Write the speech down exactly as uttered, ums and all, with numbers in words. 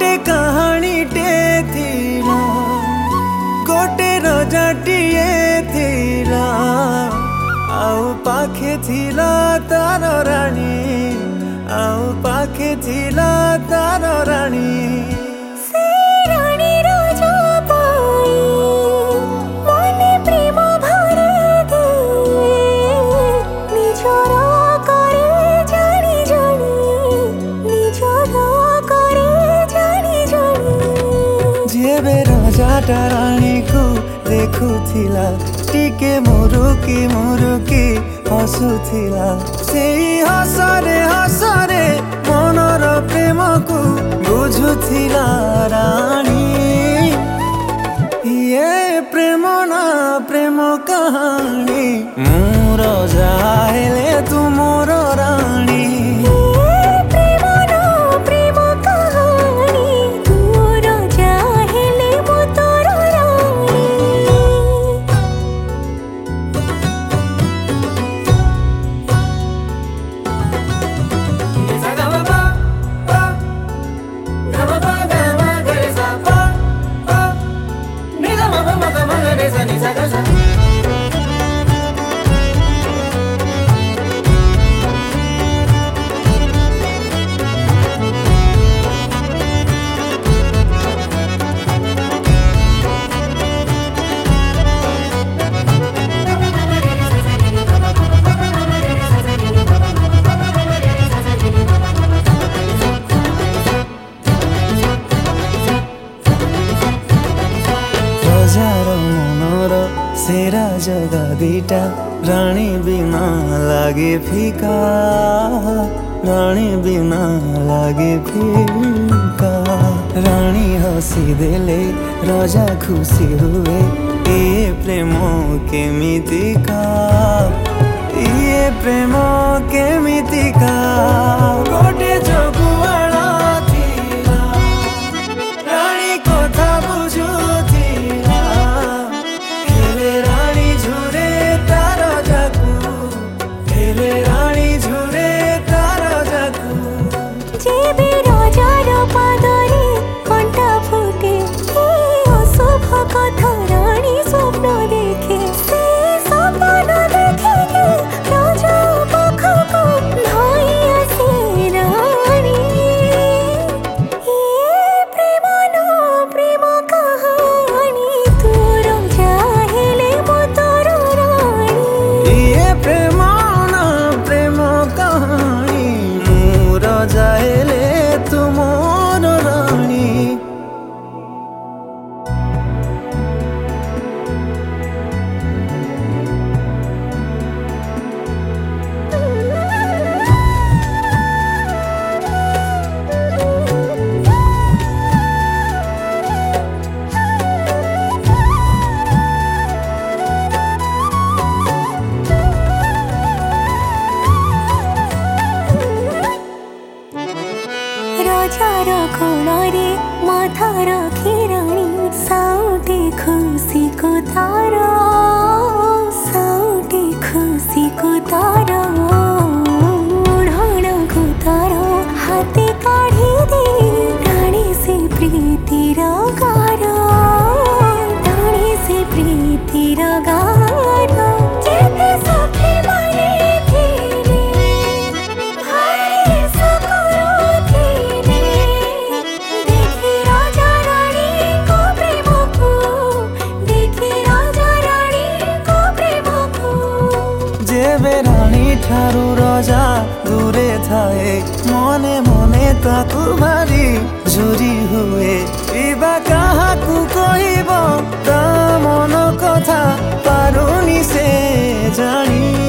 गोटे कहानी टे थीला गोटे रजाटिए थीला आउ पाखे थीला तार रानी आउ पाखे थीला तार रानी राजा रानी को देखुथिला टिके मुरुकी मुरुकी हसुथिला सेई हसरे हसरे मनर प्रेम को बुझुथिला रानी ये प्रेम ना प्रेम कहानी मोर जाहेले तू मोर रानी सेरा जगह दीटा रानी बिना लागे फीका रानी बिना लागे फीका रानी हसी देले राजा खुशी हुए ये प्रेम केमितिका ये प्रेम केमितिका गोटे जगुआला थीला रानी कथा बुझुथिला हेले रानी झुरे तार जाकू हेले रानी झुरे तार जाकू जेबे राजार पादरे कंठा फुटे अशुभ कथा रानी स्वप्न देखे से सपन देखे के राजा पाखको धाई आसे रानी ये प्रेम ना प्रेम कहानी तोर जाहेले मो तोर रानी ये प्रेम ना प्रेम कहानी मोर जाहेले तू मोर रानी राजार कोणरे माथा रखी रानी साउटे खुशी को तारा साउटे खुशी को तारा ओढ़ण को तारा हाथे काढ़ी दे रानी से प्रीति गारा रानी से प्रीति गारा जेते सखी माने रानी ठारू राजा दूरे थाए मने मने ताकू भारी झुरी हुए इबा काहाकू कहिबो ता मन कथा पारुनी से जानी।